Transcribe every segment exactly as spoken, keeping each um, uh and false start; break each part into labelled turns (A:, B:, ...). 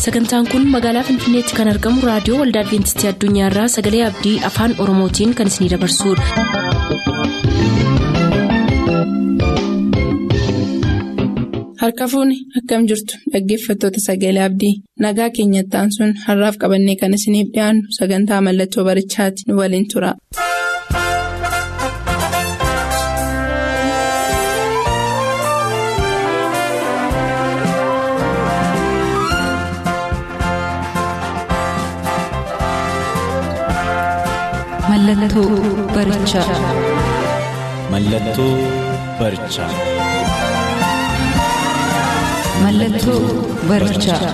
A: Sagantaan kun magaalaa Finfinneetti kan argamu raadiyoo Waldaa Adwiintistii Addunyaarraa Sagalee Abdii Afaan Oromootiin kan isinidabarsudha.
B: Harka fuuni akkam jirtu dhaggeeffattoota Sagalee Abdii nagaa keenyattaan sun har'aaf qabannee kan isiniif dhiyaannu sagantaa mallattoo barichaati nu waliin tura.
A: Mallattoo barichaa.
C: Mallattoo barichaa.
A: Mallattoo barichaa.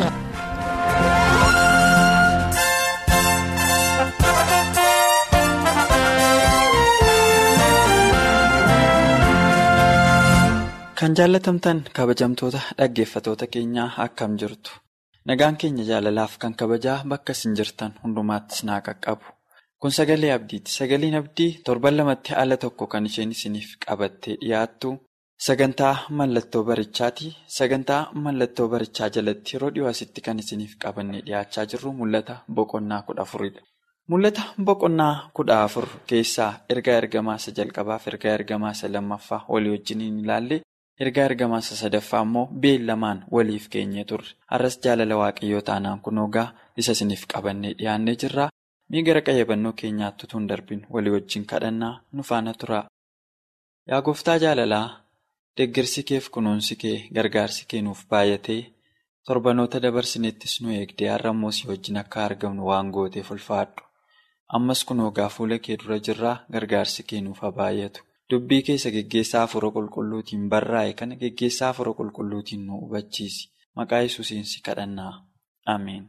D: Kan jaallatamtan kabajamtoota dhaggeeffatoota keenyaa akkam jirtu. Nagaan keenya jaalalaaf kan kabajaa bakka isin jirtan hundumaattis naa qaqqabu. Kun sagalee abdiiti. Sagaleen abdii torban lamatti ala tokko kan isheen isiniif qabattee dhiyaattu sagantaa mallattoo barichaati. Sagantaa mallattoo barichaa jalatti yeroo dhiyoo asitti kan isiniif qabannee dhiyaachaa jirru mul'ata boqonnaa kudha afuridha. Mul'ata boqonnaa kudha afur keessaa ergaa ergamaa isa jalqabaaf ergaa ergamaa isa lammaffaa walii wajjiniin ilaalle ergaa ergamaa isa sadaffaa immoo beellamaan waliif keenyee turre. Har'as jaalala waaqayyoo taanaan kunoo gaa isa isiniif qabannee dhiyaannee jirra. Mii gara qayyabannoo keenyaatti utuu hin darbin walii wajjin kadhannaa nu faana tura. Yaa gooftaa jaalalaa, deeggarsi keef kunuunsi kee gargaarsi kee nuuf baay'atee torbanoota dabarsinettis nu eegdee har'ammoo si wajjin akka argamnu waan gooteef ulfaadhu. Ammas kunoo gaa fuula kee dura jirraa gargaarsi kee nuuf haa baay'atu. Dubbii keessa geggeessaa hafuura qulqulluutiin barraa'e kana geggeessaa hafuura qulqulluutiin nu hubachiisi. Maqaa Yesuusiin si kadhannaa. Ameen.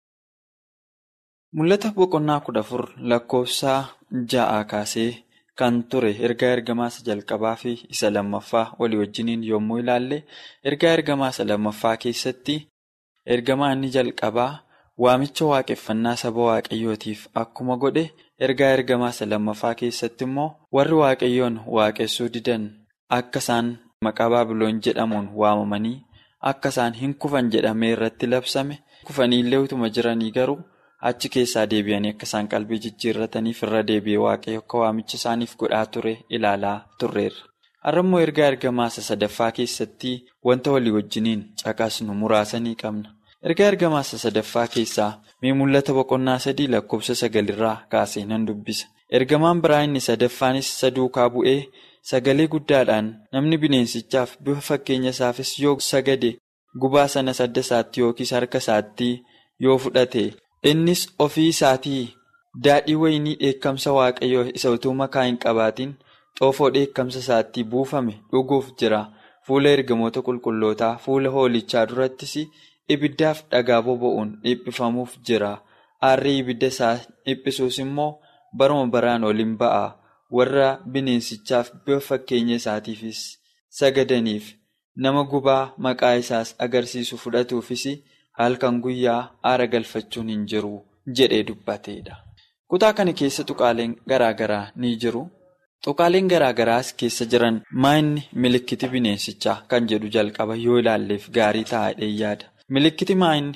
D: Mul'ata boqonnaa kudha afur lakkoofsa ja'aa kaasee kan ture ergaa ergamaa isa jalqabaa fi isa lammaffaa walii wajjiniin yommuu ilaalle ergaa ergamaa isa lammaffaa keessatti ergamaa inni jalqabaa waamicha waaqeffannaa saba waaqayyootiif akkuma godhe ergaa ergamaa isa lammaffaa keessatti immoo warri waaqayyoon waaqessuu didan akka isaan maqaa Baabiloon jedhamuun waamamanii akka isaan hin kufan jedhamee irratti labsame kufaniillee utuma jiranii garuu achi keessaa deebi'anii akka isaan qalbii jijjiirrataniif irra deebi'ee waaqayyo akka waamicha isaaniif godhaa ture ilaalaa turreerra. Har'ammoo ergaa ergamaa isa sadaffaa keessatti wanta walii wajjiniin caqasnu muraasanii qabna. Ergaa ergamaa isa sadaffaa keessaa mee mul'ata boqonnaa sadii lakkoofsa sagalirraa kaasee nan dubbisa. Ergamaan biraa inni sadaffaanis isa duukaa bu'ee sagalee guddaadhaan namni bineensichaaf bifa fakkeenya isaafis yoo sagade gubaa sana sadda isaatti yookiis harka isaatti yoo fudhate. Innis ofii isaatii daadhii wayinii dheekkamsa waaqayyoo isa utuu makaa hin qabaatiin xoofoo dheekkamsa isaatti buufame dhuguuf jira. Fuula ergamoota qulqullootaa fuula hoolichaa durattis ibiddaaf dhagaa boba'uun dhiphifamuuf jira. Aarrii ibidda isaa dhiphisuus immoo baruma baraan oliin ba'a. Warra bineensichaaf bifa fakkeenya isaatiifis sagadaniif nama gubaa maqaa isaas agarsiisu fudhatuufis. Halkan guyyaa aara galfachuun hin jiru jedhee dubbateedha. Kutaa kana keessa tuqaaleen garaa garaa ni jiru. Tuqaaleen garaa garaas keessa jiran maayinni milikkiti bineensichaa kan jedhu jalqaba yoo ilaalleef gaarii taa'ee yaada. Milikkiti maayinni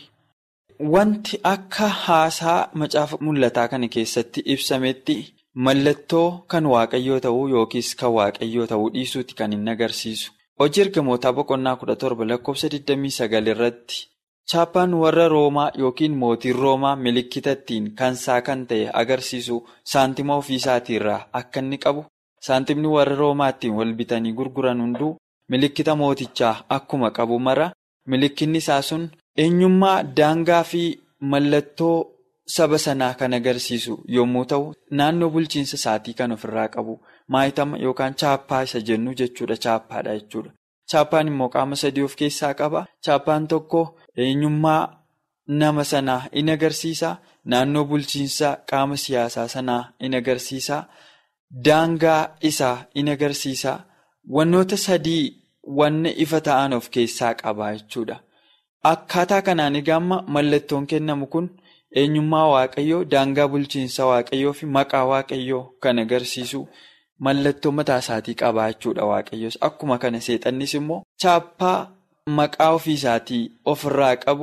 D: wanti akka haasaa macaafa mul'ataa kana keessatti ibsametti mallattoo kan waaqayyoo ta'uu yookiis kan waaqayyoo ta'uu dhiisuuti kan hin agarsiisu. Hojii ergamootaa boqonnaa kudha torba lakkoofsa digdamii sagal irratti. Chaappaan warra Roomaa yookiin mootiin Roomaa milikkitattiin kansaa kan ta'e agarsiisu saantima ofiisaatirraa akka inni qabu saantimni warra Roomaa ittiin wal bitanii gurguran hunduu milikkita mootichaa akkuma qabu mara milikkinni isaa sun eenyummaa daangaa fi mallattoo saba sanaa kan agarsiisu yommuu ta'u naannoo bulchiinsa isaatii kan ofirraa qabu maayitama yookaan chaappaa isa jennu jechuudha chaappaadha jechuudha. Chaappaan immoo qaama sadii of keessaa qaba. Chaappaan tokko eenyummaa nama sanaa in agarsiisa. Naannoo bulchiinsaa qaama siyaasaa sanaa in agarsiisa. Daangaa isaa in agarsiisa. Wannoota sadii wanna ifa ta'an of keessaa qaba jechuudha. Akkaataa kanaan egaa amma mallattoon kennamu kun eenyummaa waaqayyoo, daangaa bulchiinsa waaqayyoo fi maqaa waaqayyoo kan agarsiisu. Mallattoo mataa isaatii qabaa jechuudha waaqayyoos. Akkuma kana seexannis immoo chaappaa maqaa ofii isaatii ofirraa qabu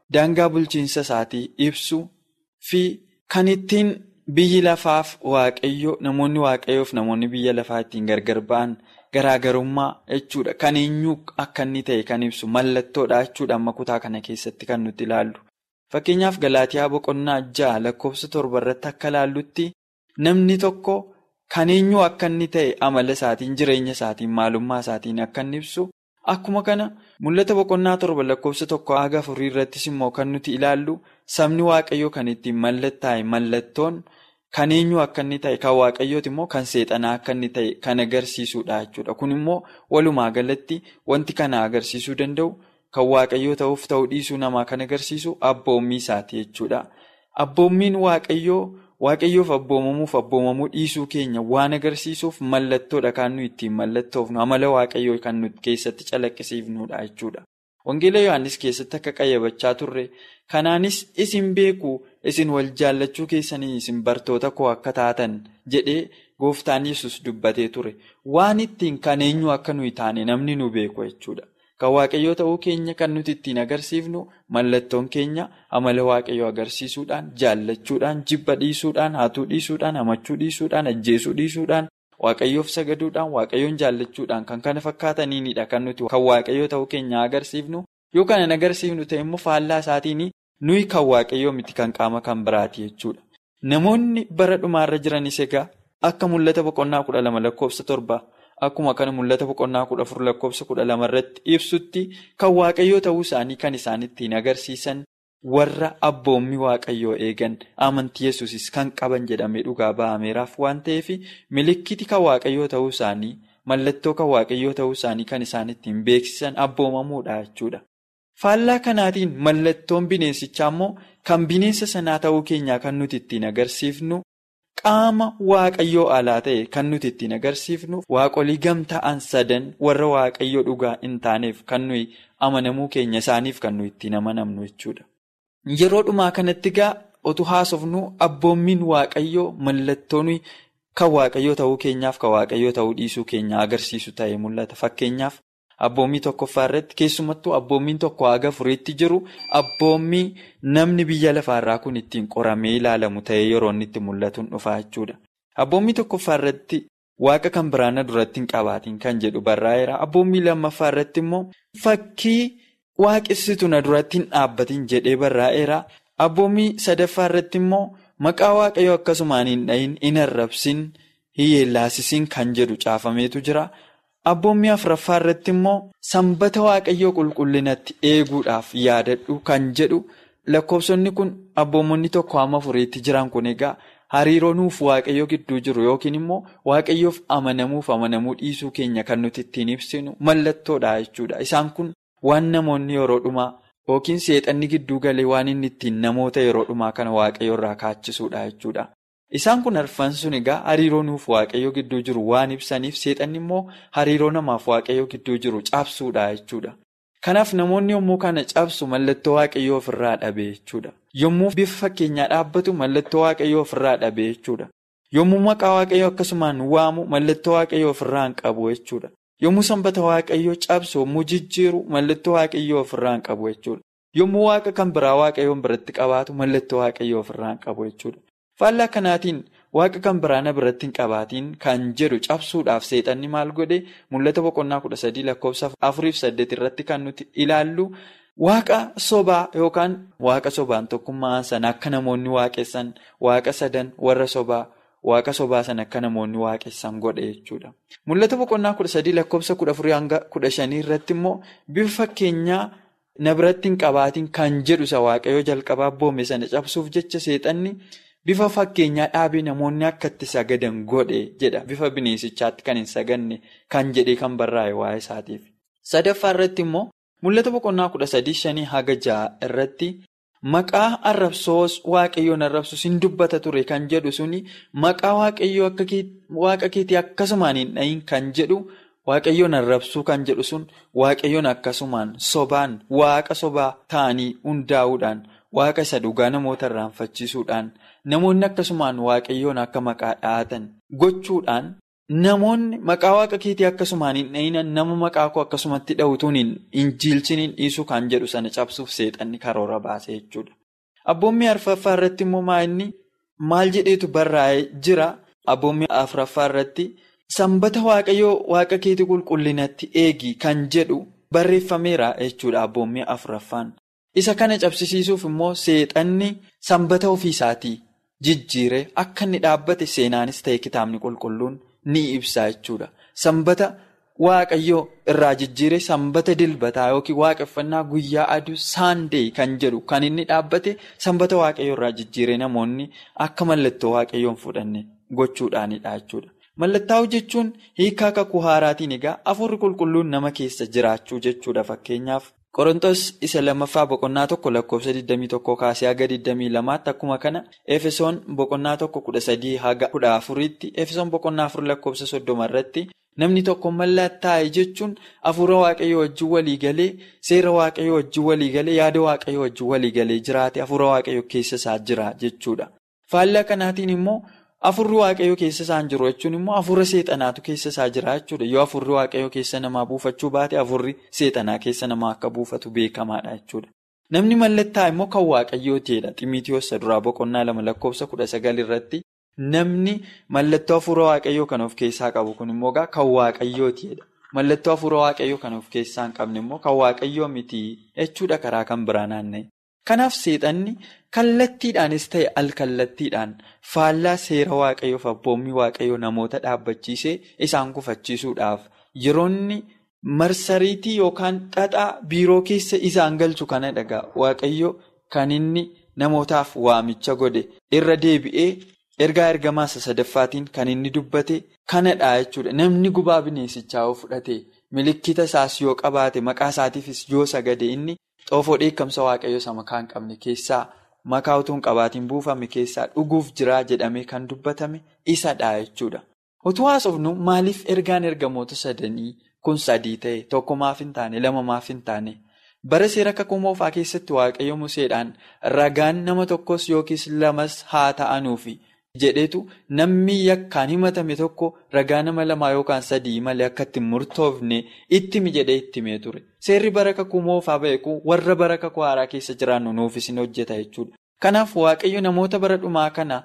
D: daangaa bulchiinsa isaatii ibsu fi kan ittiin biyyi lafaaf waaqayyo namoonni waaqayyoof namoonni biyya lafaa ittiin gargar ba'an garaagarummaa jechuudha. Kan eenyuu akka inni ta'e kan ibsu mallattoodha jechuudha. Amma kutaa kana keessatti kan nuti ilaallu. Fakkeenyaaf Galaatiyaa boqonnaa ja'a lakkoofsa torba irratti akka ilaallutti namni tokko kan eenyuu akka inni ta'e amala isaatiin jireenya isaatiin maalummaa isaatiin akka inni ibsu akkuma kana mul'ata boqonnaa torba lakkoofsa tokko haga afurii irrattis immoo kan nuti ilaallu sabni waaqayyoo kan ittiin mallattaa'e mallattoon kan eenyuu akka inni ta'e kan waaqayyooti immoo kan seexanaa akka inni ta'e kan agarsiisudha jechuudha. Kun immoo walumaa galatti wanti kana agarsiisuu danda'u kan waaqayyoo ta'uuf ta'uu dhiisuu namaa kan agarsiisu abboommii isaati jechuudha. Abboommiin waaqayyoo waaqayyoof abboomamuuf abboomamuu dhiisuu keenya waan agarsiisuuf mallattoodha kan nuyi ittiin mallattoofnu amala waaqayyoo kan nuti keessatti calaqqisiifnudha jechuudha. Wangeela Yohaannis keessatti akka qayyabachaa turre kanaanis isin beeku isin wal jaallachuu keessanii isin bartoota koo akka taatan jedhee gooftaan Yesuus dubbatee ture. Waan ittiin kan eenyu akka nuyi taane namni nu beeku jechuudha. Kan waaqayyoo ta'uu keenya kan nuti ittiin agarsiifnu mallattoon keenya amala waaqayyoo agarsiisuudhaan, jaallachuudhaan, jibba dhiisuudhaan, hatuu dhiisuudhaan, hamachuu dhiisuudhaan, ajjeesuu dhiisuudhaan, waaqayyoof sagaduudhaan, waaqayyoon jaallachuudhaan kan kana fakkaataniinidha kan nuti kan waaqayyoo ta'uu keenya agarsiifnu. Yoo kana agarsiifnu ta'e immoo faallaa isaatiin nuyi kan waaqayyoo miti kan qaama kan biraati jechuudha. Namoonni bara dhumaarra jiranis egaa akka mul'ata boqonnaa kudha lama lakkoofsa torba. Akkuma kana mul'ata boqonnaa kudha afur lakkoofsa kudha lama irratti ibsutti kan waaqayyoo ta'uu isaanii kan isaan ittiin agarsiisan warra abboommii waaqayyoo eegan amantii Yesuusis kan qaban jedhamee dhugaa ba'ameeraaf waan ta'eef milikkiti kan waaqayyoo ta'uu isaanii mallattoo kan waaqayyoo ta'uu isaanii kan isaan ittiin beeksisan abboomamuudha jechuudha. Faallaa kanaatiin mallattoon bineensichaa immoo kan bineensa sanaa ta'uu keenyaa kan nuti ittiin agarsiifnu. Qaama waaqayyoo alaa ta'e kan nuti ittiin agarsiifnu waaqolii gamta'an sadan warra waaqayyoo dhugaa hin taaneef kan nuyi amanamuu keenya isaaniif kan nuyi ittiin amanamnu jechuudha. Yeroo dhumaa kanatti egaa otuu haasofnu abboommiin waaqayyoo mallattoo nuyi kan waaqayyoo ta'uu keenyaaf kan waaqayyoo ta'uu dhiisuu keenya agarsiisu ta'ee mul'ata. Fakkeenyaaf abboommii tokkoffaa irratti keessumattuu abboommiin tokko haga afuriitti jiru abboommii namni biyya lafaarraa kun ittiin qoramee ilaalamu ta'ee yeroo inni itti mul'atuun dhufaa jechuudha. Abboommii tokkoffaa irratti waaqa kan biraana duratti hin qabaatiin kan jedhu barraa'eera. Abboommii lammaffaa irratti immoo fakkii waaqessitu na duratti hin dhaabbatiin jedhee barraa'eera. Abboommii sadaffaa irratti immoo maqaa waaqayyoo akkasumaan hin dhahin, hin arrabsin, hin yeellaasisin kan jedhu caafameetu jira. Abboommii afuraffaa irratti immoo sanbata waaqayyoo qulqullinatti eeguudhaaf yaadadhu kan jedhu lakkoofsonni kun abboommonni tokko hamma afuriitti jiran kun egaa hariiroo nuuf waaqayyoo gidduu jiru yookiin immoo waaqayyoof amanamuuf amanamuu dhiisuu keenya kan nuti ittiin ibsinu mallattoodha jechuudha. Isaan kun waan namoonni yeroo dhumaa yookiin seexanni gidduu galee waan inni ittiin namoota yeroo dhumaa kana waaqayyoo irraa kaachisuudha jechuudha. Isaan kun arfan sun egaa hariiroo nuuf waaqayyoo gidduu jiru waan ibsaniif seexanni immoo hariiroo namaaf waaqayyoo gidduu jiru cabsuudha jechuudha. Kanaaf namoonni yommuu kana cabsu mallattoo waaqayyoo ofirraa dhabe jechuudha. Yommuu bifa fakkeenyaa dhaabbatu mallattoo waaqayyoo ofirraa dhabe jechuudha. Yommuu maqaa waaqayyoo akkasumaan waamu mallattoo waaqayyoo ofirraa hin qabu jechuudha. Yommuu sanbata waaqayyoo cabsu yommuu jijjiiru mallattoo waaqayyoo ofirraa hin qabu jechuudha. Yommuu waaqa kan biraa waaqayyoon biratti qabaatu mallattoo waaqayyoo ofirraa hin qabu jechuudha. Faallaa kanaatiin waaqa kan biraana biratti hin qabaatiin kan jedhu cabsuudhaaf seexanni maal godhe mul'ata boqonnaa kudha sadii lakkoofsa afuriif saddeet irratti kan nuti ilaallu waaqa sobaa yookaan waaqa sobaan tokkummaan sana akka namoonni waaqessan waaqa sadan warra sobaa waaqa sobaa sana akka namoonni waaqessan godhe jechuudha. Mul'ata boqonnaa kudha sadii lakkoofsa kudha afurii hanga kudha shanii irratti immoo bifa fakkeenyaa na biratti hin qabaatiin kan jedhu isa waaqayyoo jalqabaa abboome sana cabsuuf jecha seexanni. Bifa fakkeenyaa dhaabee namoonni akka itti sagadan godhe jedha. Bifa bineensichaatti kan hin saganne kan jedhee kan barraa'e waa'ee isaatiif. Sadaffaa irratti immoo mul'ata boqonnaa kudha sadii shanii haga ja'a irratti maqaa arrabsoos waaqayyoon arrabsus hin dubbata ture kan jedhu suni maqaa waaqayyoo akka waaqa keetii akkasumaan hin dhahin kan jedhu waaqayyoon arrabsuu kan jedhu sun waaqayyoon akkasumaan sobaan waaqa sobaa ta'anii hundaa'uudhaan waaqa isa dhugaa namoota irraanfachiisuudhaan. Namoonni akkasumaan waaqayyoon akka maqaa dhahatan gochuudhaan namoonni maqaa waaqa keetii akkasumaan hin dhahinan nama maqaa koo akkasumatti dha'utuun hin jiilchiniin dhiisuu kan jedhu sana cabsuuf seexanni karoora baase jechuudha. Abboommii afuraffaa irratti immoo maa'inni maal jedheetu barraa'ee jira. Abboommii afuraffaa irratti sanbata waaqayyoo waaqa keetii qulqullinatti eegi kan jedhu barreeffameera jechuudha. Abboommii afuraffaan isa kana cabsisiisuuf immoo seexanni sanbata ofiisaatii jijjiire akka inni dhaabbate seenaanis ta'e kitaabni qulqulluun ni ibsa jechuudha. Sanbata waaqayyoo irraa jijjiire sanbata dilbataa yookiin waaqeffannaa guyyaa aduu saandee kan jedhu kan inni dhaabbate sanbata waaqayyoo irraa jijjiire namoonni akka mallattoo waaqayyoon fudhanne gochuudhaanidha jechuudha. Mallattaa'uu jechuun hiikaa kakuu haaraatiin egaa afurri qulqulluun nama keessa jiraachuu jechuudha. Fakkeenyaaf Qorontos isa lammaffaa boqonnaa tokko lakkoofsa digdamii tokkoo kaasee haga digdamii lamaatti akkuma kana Efesoon boqonnaa tokko kudha sadii haga kudha afuriitti Efesoon boqonnaa afur lakkoofsa soddoma irratti namni tokko mallattaa'e jechuun hafuura waaqayyoo wajjin walii galee seera waaqayyoo wajjin walii galee yaada waaqayyoo wajjin walii galee jiraate hafuura waaqayyoo keessa isaa jira jechuudha. Faallaa kanaatiin immoo Afurri waaqayyoo keessa isaan jiru jechuun immoo afurri seexanaatu keessa isaa jira jechuudha. Yoo afurri waaqayyoo keessa namaa buufachuu baate afurri seexanaa keessa namaa akka buufatu beekamaadha jechuudha. Namni mallattaa'e immoo kan waaqayyootiidha. Ximiitiyoos duraa boqonnaa lama lakkoofsa kudha sagal irratti namni mallattoo afura waaqayyoo kan of keessaa qabu kun immoo kan waaqayyootiidha. Mallattoo afura waaqayyoo kan of keessaa hin qabne immoo kan waaqayyoo miti jechuudha karaa kan biraa naanna'e. Kanaaf seexanni kallattiidhaanis ta'e alkallattiidhaan faallaa seera waaqayyoo fi abboommii waaqayyoo namoota dhaabbachiisee isaan gufachiisuudhaaf yeroonni marsariitii yookaan xaxaa biiroo keessa isaan galchu kana dhagaa waaqayyoo kan inni namootaaf waamicha godhe irra deebi'ee ergaa ergamaa sadaffaatiin kan inni dubbate kanadha jechuudha. Namni gubaa bineensichaa yoo fudhate milikkita isaas yoo qabaate maqaa isaatiifis yoo sagade inni. Xoofoo dheekkamsa waaqayyoo isa makaa hin qabne keessaa makaa utuu hin qabaatiin buufame keessaa dhuguuf jiraa jedhamee kan dubbatame isadha jechuudha. Otoo haasofnu maaliif ergaan ergamoota sadanii kun sadii ta'e tokko maaf hin taane lama maaf hin taane bara seera kakuu moofaa keessatti waaqayyo Museedhaan ragaan nama tokkos yookiis lamas haa ta'anuufi jedheetu namni yakkaan himatame tokko ragaa nama lamaa yookaan sadii malee akka ittiin murtoofne ittimi jedhee ittimee ture. Seerri bara kakuu moofaa beeku warra bara kakuu haaraa keessa jiraannu nuufis ni hojjeta jechuudha. Kanaaf waaqayyo namoota bara dhumaa kana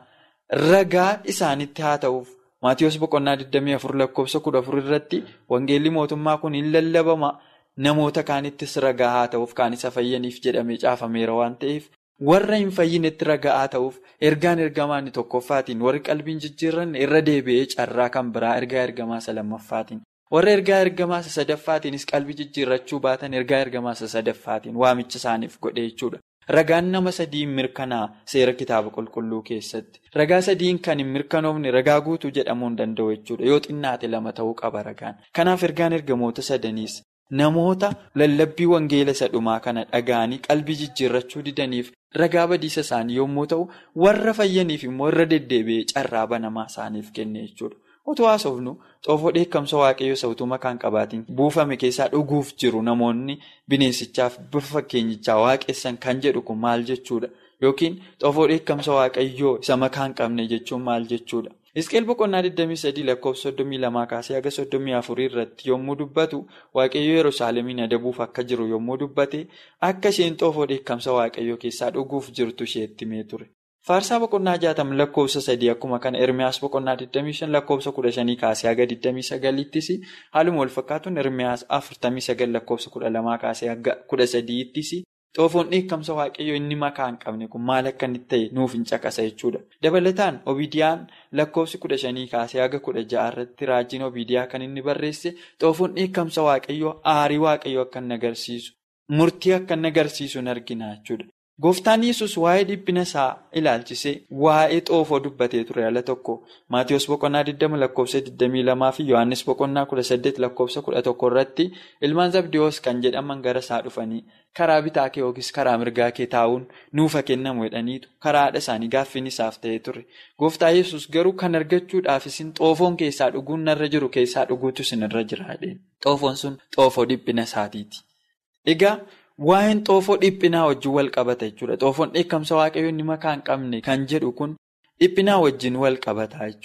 D: ragaa isaanitti haa ta'uuf Maatiyos boqonnaa digdamii afur lakkoofsa kudha afur irratti wangeelli mootummaa kun hin lallabama namoota kaanittis ragaa haa ta'uuf kaan isa fayyaniif jedhamee caafameera waan ta'eef warra hin fayyinetti ragaa haa ta'uuf ergaan ergamaa inni tokkoffaatiin warri qalbiin jijjiirranne irra deebi'ee carraa kan biraa ergaa ergamaa isa lammaffaatiin. Warra ergaa ergamaa isa sadaffaatiinis qalbii jijjiirrachuu baatan ergaa ergamaa isa sadaffaatiin waamicha isaaniif godhe jechuudha. Ragaan nama sadiin mirkanaa seera kitaaba qulqulluu keessatti. Ragaa sadiin kan hin mirkanoofne ragaa guutuu jedhamuu hin danda'u jechuudha. Yoo xinnaate lama ta'uu qaba ragaan. Kanaaf ergaan ergamoota sadaniis namoota lallabbii wangeela isa dhumaa kana dhaga'anii qalbii jijjiirrachuu didaniif ragaa badiisa isaanii yommuu ta'u warra fayyaniif immoo irra deddeebi'ee carraa banamaa isaaniif kenne jechuudha. Otoo haasofnu xoofoo dheekkamsa waaqayyoo isa utuu makaa hin qabaatiin buufame keessaa dhuguuf jiru namoonni bineensichaaf bifa fakkeenyichaa waaqessan kan jedhu kun maal jechuudha? Yookiin xoofoo dheekkamsa waaqayyoo isa makaa hin qabne jechuun maal jechuudha? Hisqeel boqonnaa digdamii sadii lakkoofsa soddomii lamaa kaasee haga soddomii afurii irratti yommuu dubbatu waaqayyoo Yerusaalemiin adabuuf akka jiru yommuu dubbate akka isheen xoofoo dheekkamsa waaqayyoo keessaa dhuguuf jirtu isheetti himee ture. Faarsaa boqonnaa jaatama lakkoofsa sadii akkuma kana Ermiyaas boqonnaa digdamii shan lakkoofsa kudha shanii kaasee haga digdamii sagaliittis haaluma wal fakkaatuun Ermiyaas afurtamii sagal lakkoofsa kudha lamaa kaasee haga kudha sadiittis xoofoon dheekkamsa waaqayyoo inni makaa hin qabne kun maal akka inni ta'e nuuf hin caqasa jechuudha. Dabalataan Obidiyaan lakkoofsi kudha shanii kaasee haga kudha ja'a irratti raajiin Obidiyaa kan inni barreesse xoofoon dheekkamsa waaqayyoo aarii waaqayyoo akka inni agarsiisu murtii akka inni agarsiisu hin argina jechuudha. Gooftaan Yesus waa'ee dhiphina isaa ilaalchisee waa'ee xoofoo dubbatee ture ala tokko Maatiyos boqonnaa digdama lakkoofsa digdamii lamaa fi Yohaannis boqonnaa kudha saddeet lakkoofsa kudha tokko irratti ilmaan Zabdiyoos kan jedhaman gara isaa dhufanii karaa bitaa kee yookiis karaa mirgaa kee taa'uun nuufa kennamu jedhaniitu karaa haadha isaanii gaaffiin isaaf ta'ee ture. Gooftaa Yesus garuu kan argachuudhaaf isin xoofoon keessaa dhuguun narra jiru keessaa dhuguutu isin irra jiraadhe. Xoofoon sun xoofoo dhiphina isaatiiti. Egaa waa'een xoofoo dhiphinaa wajjin wal qabata jechuudha. Xoofoon dheekkamsa waaqayyoo inni makaa hin qabne kan jedhu kun dhiphinaa wajjin wal qabata jechuudha.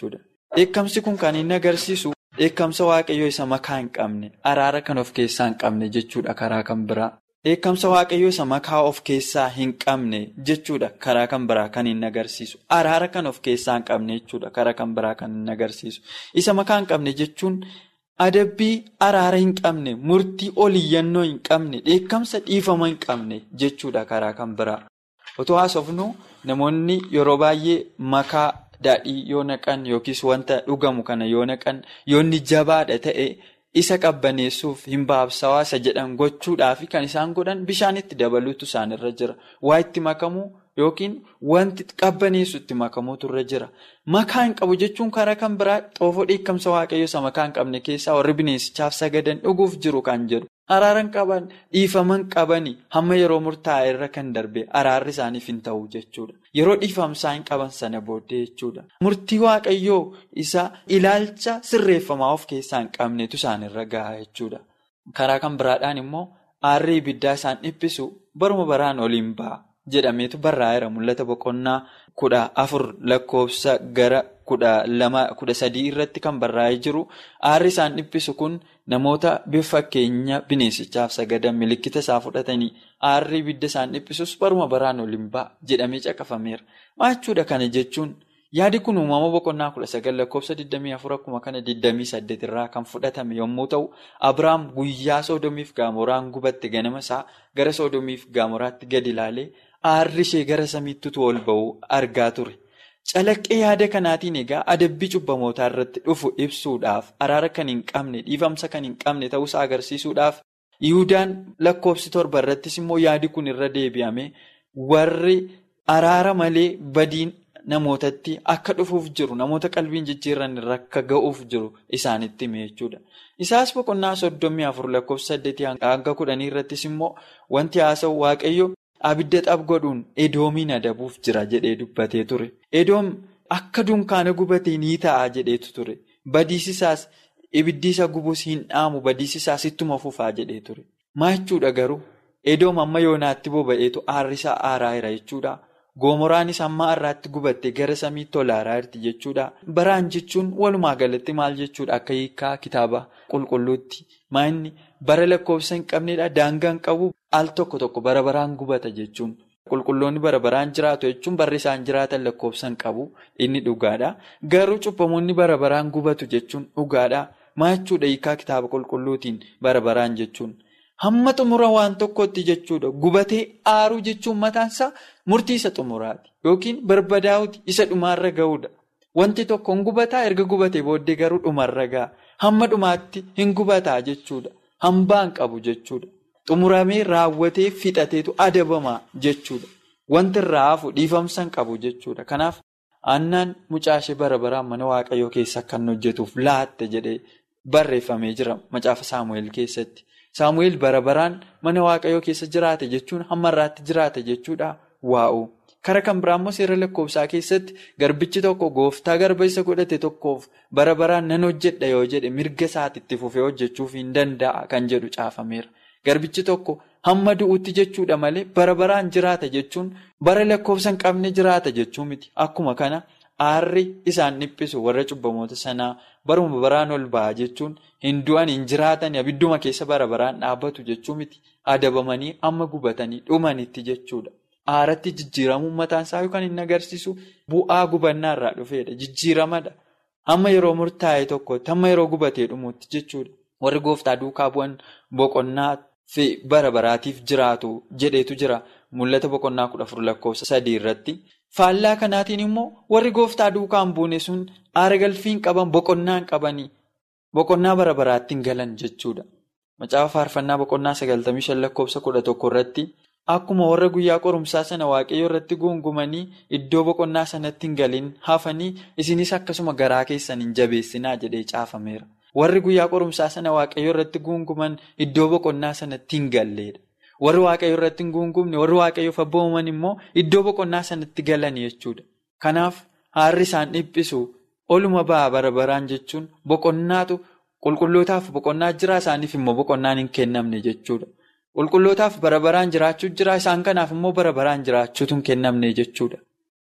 D: Dheekkamsi kun kan inni agarsiisu dheekkamsa waaqayyoo isa makaa hin qabne, araara kan of keessaa hin qabne jechuudha karaa kan biraa. Dheekkamsa waaqayyoo isa makaa of keessaa hin qabne jechuudha karaa kan biraa kan inni agarsiisu. Araara kan of keessaa hin qabne jechuudha karaa kan biraa kan inni agarsiisu. Isa makaa hin qabne jechuun adabbii araara hin qabne, murtii oliyyannoo hin qabne, dheekkamsa dhiifama hin qabne jechuudha karaa kan biraa. Otoo haasofnu namoonni yeroo baay'ee makaa daadhii yoo naqan yookiis wanta dhugamu kana yoo naqan yoo inni jabaadha ta'e isa qabbaneessuuf hin baabsawaa isa jedhan gochuudhaaf kan isaan godhan bishaan itti dabaluutu isaanirra jira. Waa itti makamuu yookiin wanti qabbaneessu itti makamuutu irra jira. Makaa hin qabu jechuun karaa kan biraa xoofoo dheekkamsa waaqayyoo isa makaa hin qabne keessaa warri bineensichaaf sagadan dhuguuf jiru kan jedhu. Araaran qaban dhiifaman qabanii hamma yeroo murtaa'e irra kan darbe araarri isaaniif hin ta'u jechuudha. Yeroo dhiifamsaa hin qaban sana booddee jechuudha. Murtii waaqayyoo isa ilaalcha sirreeffamaa of keessaa hin qabnetu isaanirra gahaa jechuudha. Karaa kan biraadhaan immoo aarri ibiddaa isaan dhiphisu baruma baraan oliin ba'a jedhameetu barraa'eera. Mul'ata boqonnaa kudha afur lakkoofsa gara kudha lama kudha sadii irratti kan barraa'ee jiru. Aarri isaan dhiphisu kun namoota bifa fakkeenya bineensichaaf sagadan milikkita isaa fudhatanii aarri ibidda isaan dhiphisus baruma baraan oliin ba'a jedhamee caqafameera. Maachuudha kana jechuun yaadi kun uumama boqonnaa kudha sagal lakkoofsa digdamii afur akkuma kana digdamii saddeet irraa kan fudhatame yommuu ta'u, Abiraam guyyaa Soodomiif Gaamoraan gubatte ganama isaa gara Soodomiif Gaamoraatti gadi ilaalee aarri ishee gara samiitti ol ba'u argaa ture. Calaqqee yaada kanaatiin egaa adabbii cubbamootaa irratti dhufu ibsuudhaaf araara kan hin qabne, dhiifamsa kan hin qabne ta'uusaa agarsiisuudhaaf Yihuudaan lakkoofsi torba irrattis immoo yaadi kun irra deebi'ame warri araara malee badiin namootatti akka dhufuuf jiru, namoota qalbiin jijjiirran irra akka ga'uuf jiru isaanitti hime jechuudha. Isaas boqonnaa soddomii afur lakkoofsa saddeetii hanga kudhanii irrattis immoo wanti haasa'u waaqayyo abidda xab godhuun Edoomiin adabuuf jira jedhee dubbatee ture. Edoom akka dunkaana gubatee ni ta'a jedheetu ture. Badiisisaas ibiddi isa gubuus hin dhaamu, badiisisaas ittuma fufaa jedhee ture. Maa jechuudha garuu Edoom amma yoonaatti boba'eetu aarri isaa aaraa jira jechuudha. Goomoraanis amma har'aatti gubatte gara samiitti ol aaraa jirti jechuudha. Baraan jechuun walumaa galatti maal jechuudha akka hiikaa kitaaba qulqulluutti. Maanni bara lakkoofsa hin qabnedha, daangaa hin qabu, al tokko tokko bara baraan gubata jechuun. Qulqulloonni bara baraan jiraatu jechuun barri isaan jiraatan lakkoofsa hin qabu, inni dhugaadha. Garuu cubbamoonni bara baraan gubatu jechuun dhugaadha. Maa jechuudha hiikaa kitaaba qulqulluutiin bara baraan jechuun. Hamma xumura waan tokkotti jechuudha. Gubatee aaruu jechuun mataansaa murtii isa xumuraati yookiin barbadaa'uuti isa dhumaarra ga'uudha. Wanti tokko hin gubataa erga gubatee booddee garuu dhumarra ga'a. Hamma dhumaatti hin gubataa jechuudha. Hambaa hin qabu jechuudha. Xumuramee raawwatee fixateetu adabamaa jechuudha. Wanti irraa hafu dhiifamsa hin qabu jechuudha. Kanaaf Haannaan mucaashee bara baraan mana waaqayyoo keessa kan hojjetuuf laatte jedhee barreeffamee jira macaafa Saamu'eel keessatti. Saamu'eel bara baraan mana waaqayyoo keessa jiraate jechuun hamma irraatti jiraate jechuudha. Waa'u. Kara kan biraa immoo seera lakkoofsaa keessatti garbichi tokko gooftaa garba isa godhate tokkoof bara baraan nan hojjedha yoo jedhe mirga isaatti itti fufee hojjechuuf hin danda'a kan jedhu caafameera. Garbichi tokko hamma du'uutti jechuudha malee bara baraan jiraata jechuun bara lakkoofsa hin qabne jiraata jechuu miti. Akkuma kana aarri isaan dhiphisu warra cubbamoota sanaa baruma baraan ol ba'a jechuun hin du'an hin jiraatan abidduma keessa bara baraan dhaabbatu jechuu miti. Adabamanii amma gubatanii dhumanitti jechuudha. Aaratti jijjiiramuun mataan isaa yookaan hin agarsiisu bu'aa gubannaa irraa dhufeedha. Jijjiiramadha. Hamma yeroo murtaa'e tokkotti hamma yeroo gubatee dhumuutti jechuudha. Warri gooftaa duukaa bu'an boqonnaa fi bara baraatiif jiraatu jedheetu jira. Mul'ata boqonnaa kudha afur lakkoofsa sadii irratti. Faallaa kanaatiin immoo warri gooftaa duukaa hin buune sun aara galfiin qaban boqonnaa hin qabanii boqonnaa bara baraatti hin galan jechuudha. Macaafa faarfannaa boqonnaa sagaltamii shan lakkoofsa kudha tokko irratti. Akkuma warra guyyaa qorumsaa sana waaqayyo irratti guungumanii iddoo boqonnaa sanatti hin galin hafanii isinis akkasuma garaa keessan hin jabeessinaa jedhee caafameera. Warri guyyaa qorumsaa sana waaqayyo irratti guunguman iddoo boqonnaa sanatti hin galleedha. Warri waaqayyo irratti hin guungumne warri waaqayyoof abboomaman immoo iddoo boqonnaa sanatti galan jechuudha. Kanaaf aarri isaan dhiphisu oluma ba'a bara baraan jechuun boqonnaatu qulqullootaaf boqonnaa jira isaaniif immoo boqonnaan hin kennamne jechuudha. Qulqullootaaf bara baraan jiraachuu jira isaan kanaaf immoo bara baraan jiraachuutu hin kennamne jechuudha.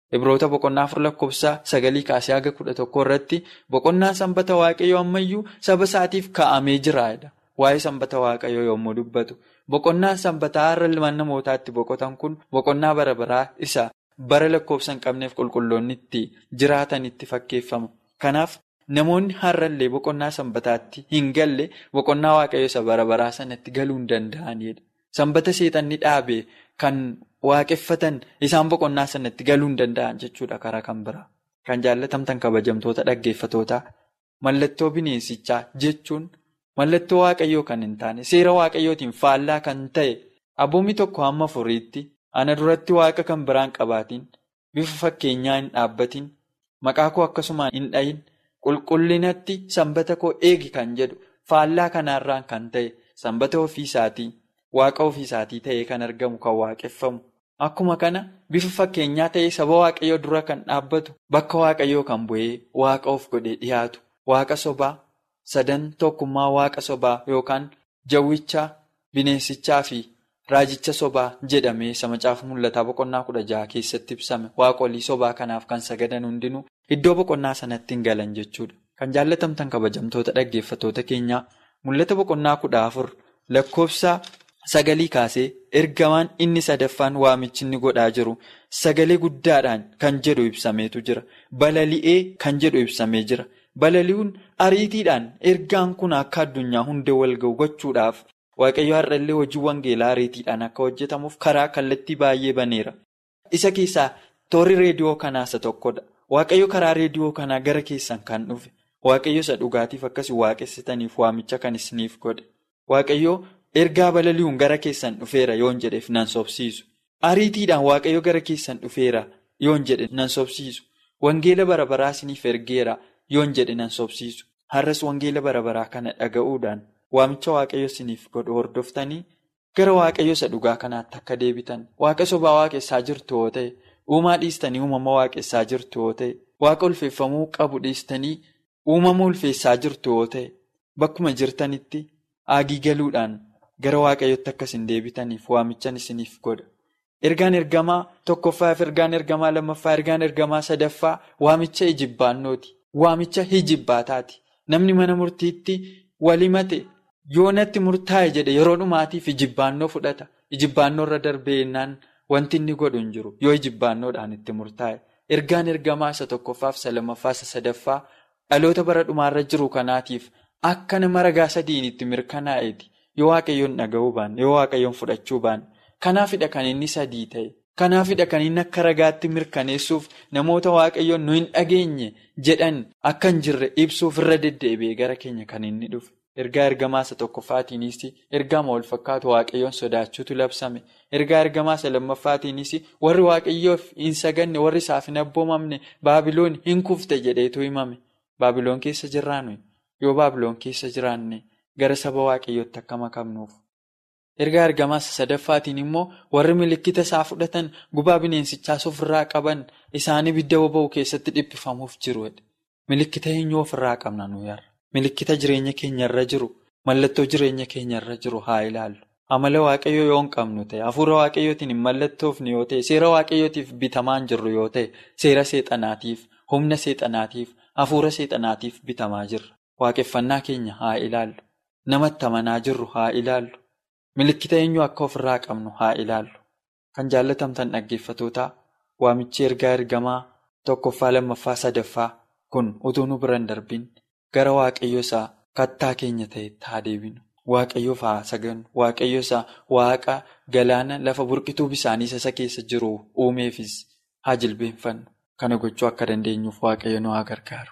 D: Ibroota boqonnaa afur lakkoofsa sagalii kaasee haga kudha tokko irratti boqonnaan sanbata waaqayyoo ammayyuu saba isaatiif kaa'amee jiraadha. Waa'ee sanbata waaqayyoo yommuu dubbatu boqonnaan sanbataa har'a ilmaan namootaatti boqotan kun boqonnaa bara baraa isa bara lakkoofsa hin qabneef qulqulloonni itti jiraatanitti fakkeeffama. Kanaaf namoonni har'allee boqonnaa sanbataatti hin galle boqonnaa waaqayyoo isa bara baraa sanatti galuu hin danda'anidha. Sanbata seexanni dhaabee kan waaqeffatan isaan boqonnaa sanatti galuu hin danda'an jechuudha karaa kan biraa. Kan jaallatamtan kabajamtoota dhaggeeffatootaa mallattoo bineensichaa jechuun mallattoo waaqayyoo kan hin taane seera waaqayyootiin faallaa kan ta'e abboommi tokko hamma afuriitti ana duratti waaqa kan biraan qabaatiin bifa fakkeenyaa hin dhaabbatiin maqaa koo akkasumaan hin dhayin qulqullinatti sanbata koo eegi kan jedhu faallaa kanaarraan kan ta'e sanbata ofiisaatii waaqa ofiisaatii ta'ee kan argamu kan waaqeffamu. Akkuma kana bifa fakkeenyaa ta'ee saba waaqayyoo dura kan dhaabbatu bakka waaqayyoo kan bu'ee waaqa of godhee dhiyaatu waaqa sobaa sadan tokkummaa waaqa sobaa yookaan jawwichaa bineensichaa fi raajicha sobaa jedhamee isa macaafa mul'ataa boqonnaa kudha jaha keessatti ibsame waaqolii sobaa kanaaf kan sagadan hundinuu iddoo boqonnaa sanatti hin galan jechuudha. Kan jaallatamtan kabajamtoota dhaggeeffatoota keenyaa mul'ata boqonnaa kudha afur lakkoofsa sagalii kaasee ergamaan inni sadaffaan waamichi inni godhaa jiru sagalee guddaadhaan kan jedhu ibsameetu jira. Balali'ee kan jedhu ibsamee jira. Balali'uun ariitiidhaan ergaan kun akka addunyaa hundee wal ga'u gochuudhaaf waaqayyo har'allee hojii wangeelaa ariitiidhaan akka hojjetamuuf karaa kallattii baay'ee baneera. Isa keessaa toorri reediyoo kanaa isa tokkodha. Waaqayyo karaa reediyoo kanaa gara keessan kan dhufe waaqayyo isa dhugaatiif akkasii waaqessitaniif waamicha kan isiniif godhe. Waaqayyo ergaa balali'uun gara keessan dhufeera yoon jedheef nan sobsiisu. Ariitiidhaan waaqayyo gara keessan dhufeera yoon jedhe nan sobsiisu. Wangeela bara baraa isiniif ergeera yoon jedhe nan sobsiisu. Har'as wangeela bara baraa kana dhaga'uudhaan waamicha waaqayyo isiniif godhu hordoftanii gara waaqayyo isa dhugaa kanaatti akka deebitan waaqa sobaa waaqessaa jirtu yoo ta'e uumaa dhiistanii uumama waaqessaa jirtu yoo ta'e waaqa ulfeeffamuu qabu dhiistanii uumama ulfeessaa jirtu yoo ta'e bakkuma jirtanitti aagii galuudhaan gara waaqayyotti akka isin deebitaniif waamichan isiniif godha. Ergaan ergamaa tokkoffaaf ergaan ergamaa lammaffaa ergaan ergamaa sadaffaa waamicha ijibbaannooti. Waamicha hijibbaataati. Namni mana murtiitti walimate yoo natti murtaa'e jedhe yeroo dhumaatiif ijibbaannoo fudhata. Ijibbaannoo irra darbeennaan wanti inni godhu hin jiru yoo ijibbaannoodhaan itti murtaa'e. Ergaan ergamaa isa tokkoffaaf isa lammaffaa isa sadaffaa dhaloota bara dhumaarra jiru kanaatiif akka nama ragaa sadiin itti mirkanaa'eeti. Yoo waaqayyoon dhaga'uu baanne yoo waaqayyoon fudhachuu baanne kanaafidha kan inni sadii ta'e. Kanaafidha kan inni akka ragaatti mirkaneessuuf namoota waaqayyoon nu hin dhageenye jedhan akka hin jirre ibsuuf irra deddeebi'ee gara keenya kan inni dhufe. Ergaa ergamaa isa tokkoffaatiinis ergama wal fakkaatu waaqayyoon sodaachuutu labsame. Ergaa ergamaa isa lammaffaatiinis warri waaqayyoof hin saganne warri isaaf hin abboomamne Baabiloon hin kufte jedheetu himame. Baabiloon keessa jirraanu yoo Baabiloon keessa jiraanne gara saba waaqayyootti akka makamnuuf. Ergaa ergamaa isa sadaffaatiin immoo warri milikkita isaa fudhatan gubaa bineensichaas ofirraa qaban isaan ibidda boba'u keessatti dhiphifamuuf jiru. Milikkita eenyu ofirraa qabna nuyi har'a? Milikkita jireenya keenyarra jiru, mallattoo jireenya keenyarra jiru haa ilaallu. Amala waaqayyoo yoo hin qabnu ta'e, hafuura waaqayyootiin hin mallattoofne yoo ta'e, seera waaqayyootiif bitamaan jirru yoo ta'e, seera seexanaatiif, humna seexanaatiif, hafuura seexanaatiif bitamaa jirra. Waaqeffannaa keenya haa ilaallu. Namatti amanaa jirru haa ilaallu. Milikkita eenyu akka ofirraa qabnu haa ilaallu. Kan jaallatamtan dhaggeeffatootaa waamichi ergaa ergamaa tokkoffaa lammaffaa sadaffaa kun utuu nu bira hin darbin gara waaqayyo isaa kattaa keenya ta'etti haa deebinu. Waaqayyoof haa sagannu. Waaqayyo isaa waaqa galaana lafa burqituu bisaanii isa keessa jiru uumeefis haa jilbeenfannu. Kana gochuu akka dandeenyuuf waaqayyo nu haa gargaaru.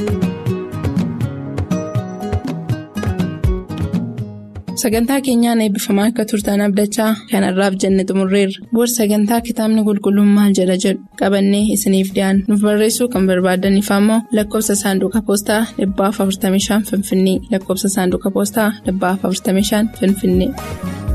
B: Sagantaa keenyaan eebbifamaa akka turtan abdachaa kanarraaf jenne xumurreerra. Boor sagantaa kitaabni qulqulluun maal jedha jedhu qabannee isiniif dhiyaanna. Nuuf barreessuu kan barbaadaniif ammoo lakkoofsa saanduqa poostaa dhibbaaf afurtamii shan Finfinnee lakkoofsa saanduqa poostaa dhibbaaf afurtamii shan Finfinnee.